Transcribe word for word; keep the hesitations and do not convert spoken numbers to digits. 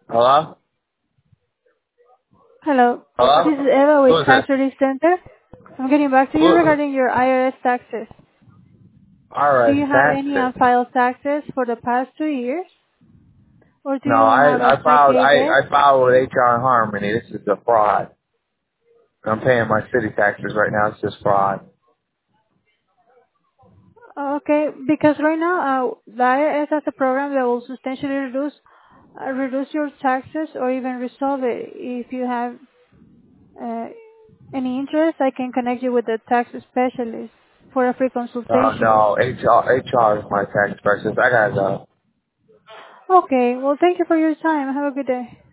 Hello? Hello. This is Hello? Eva Who with is Tax this? Relief Center. I'm getting back to you Who? regarding your I R S taxes. Do Alright, you have any taxes. unfiled taxes for the past two years? Or do No, you have a I, I check filed, I, agent? I filed with H R Harmony. This is a fraud. I'm paying my city taxes right now. It's just fraud. Okay, because right now uh, the I R S has a program that will substantially reduce uh, reduce your taxes or even resolve it. If you have uh, any interest, I can connect you with the tax specialist for a free No, consultation. no, H R, H R is my tax specialist. I gotta go. Okay, well thank you for your time. Have a good day.